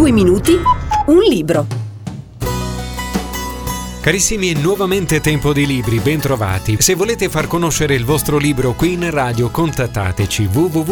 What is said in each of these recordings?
2 minuti, un libro. Carissimi, è nuovamente tempo di libri, bentrovati. Se volete far conoscere il vostro libro qui in radio, contattateci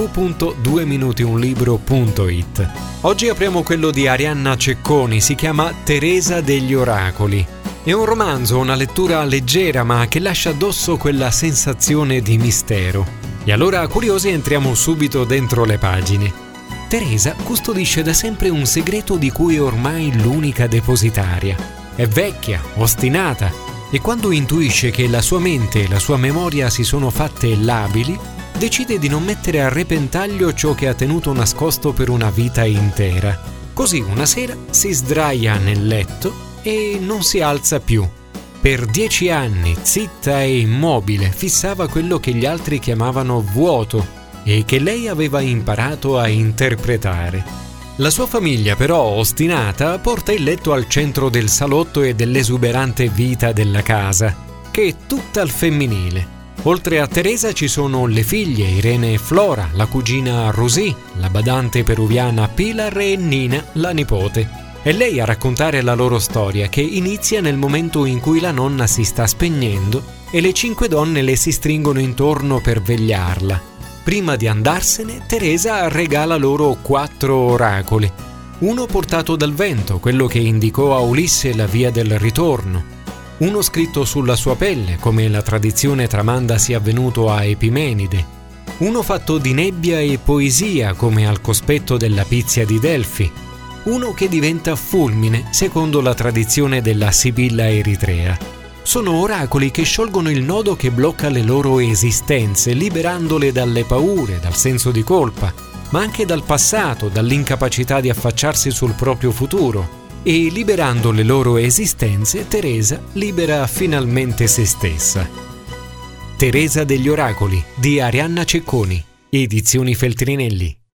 www.dueminutiunlibro.it. Oggi apriamo quello di Arianna Cecconi, si chiama Teresa degli Oracoli. È un romanzo, una lettura leggera ma che lascia addosso quella sensazione di mistero. E allora, curiosi, entriamo subito dentro le pagine. Teresa custodisce da sempre un segreto di cui è ormai l'unica depositaria. È vecchia, ostinata, e quando intuisce che la sua mente e la sua memoria si sono fatte labili, decide di non mettere a repentaglio ciò che ha tenuto nascosto per una vita intera. Così una sera si sdraia nel letto e non si alza più. Per 10 anni, zitta e immobile, fissava quello che gli altri chiamavano vuoto e che lei aveva imparato a interpretare. La sua famiglia, però, ostinata, porta il letto al centro del salotto e dell'esuberante vita della casa, che è tutta al femminile. Oltre a Teresa ci sono le figlie Irene e Flora, la cugina Rosì, la badante peruviana Pilar e Nina, la nipote. È lei a raccontare la loro storia, che inizia nel momento in cui la nonna si sta spegnendo e le 5 donne le si stringono intorno per vegliarla. Prima di andarsene, Teresa regala loro 4 oracoli. Uno portato dal vento, quello che indicò a Ulisse la via del ritorno. Uno scritto sulla sua pelle, come la tradizione tramanda sia avvenuto a Epimenide. Uno fatto di nebbia e poesia, come al cospetto della Pizia di Delfi. Uno che diventa fulmine, secondo la tradizione della Sibilla eritrea. Sono oracoli che sciolgono il nodo che blocca le loro esistenze, liberandole dalle paure, dal senso di colpa, ma anche dal passato, dall'incapacità di affacciarsi sul proprio futuro. E liberando le loro esistenze, Teresa libera finalmente se stessa. Teresa degli Oracoli, di Arianna Cecconi, Edizioni Feltrinelli.